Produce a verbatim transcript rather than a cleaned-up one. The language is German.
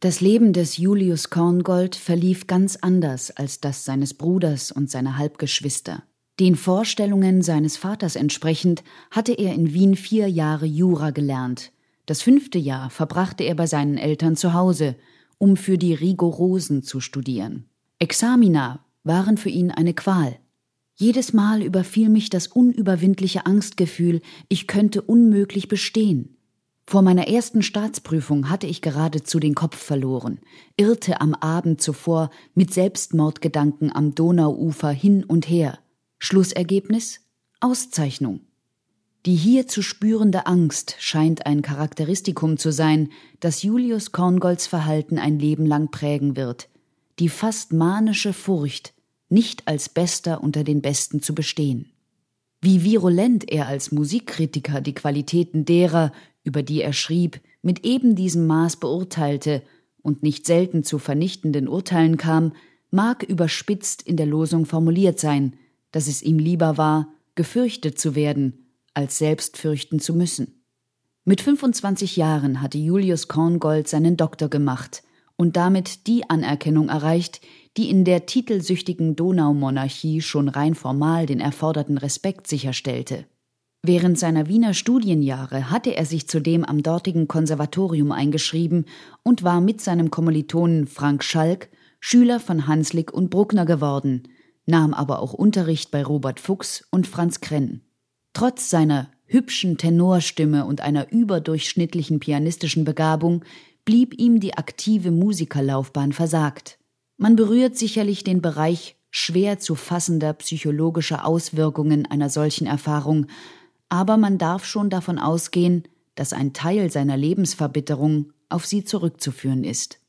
Das Leben des Julius Korngold verlief ganz anders als das seines Bruders und seiner Halbgeschwister. Den Vorstellungen seines Vaters entsprechend hatte er in Wien vier Jahre Jura gelernt. Das fünfte Jahr verbrachte er bei seinen Eltern zu Hause, um für die Rigorosen zu studieren. Examina waren für ihn eine Qual. Jedes Mal überfiel mich das unüberwindliche Angstgefühl, ich könnte unmöglich bestehen. Vor meiner ersten Staatsprüfung hatte ich geradezu den Kopf verloren, irrte am Abend zuvor mit Selbstmordgedanken am Donauufer hin und her. Schlussergebnis? Auszeichnung. Die hier zu spürende Angst scheint ein Charakteristikum zu sein, das Julius Korngolds Verhalten ein Leben lang prägen wird. Die fast manische Furcht, nicht als Bester unter den Besten zu bestehen. Wie virulent er als Musikkritiker die Qualitäten derer, über die er schrieb, mit eben diesem Maß beurteilte und nicht selten zu vernichtenden Urteilen kam, mag überspitzt in der Losung formuliert sein, dass es ihm lieber war, gefürchtet zu werden, als selbst fürchten zu müssen. Mit fünfundzwanzig Jahren hatte Julius Korngold seinen Doktor gemacht und damit die Anerkennung erreicht, die in der titelsüchtigen Donaumonarchie schon rein formal den erforderten Respekt sicherstellte. Während seiner Wiener Studienjahre hatte er sich zudem am dortigen Konservatorium eingeschrieben und war mit seinem Kommilitonen Frank Schalk Schüler von Hanslick und Bruckner geworden, nahm aber auch Unterricht bei Robert Fuchs und Franz Krenn. Trotz seiner hübschen Tenorstimme und einer überdurchschnittlichen pianistischen Begabung blieb ihm die aktive Musikerlaufbahn versagt. Man berührt sicherlich den Bereich schwer zu fassender psychologischer Auswirkungen einer solchen Erfahrung, aber man darf schon davon ausgehen, dass ein Teil seiner Lebensverbitterung auf sie zurückzuführen ist.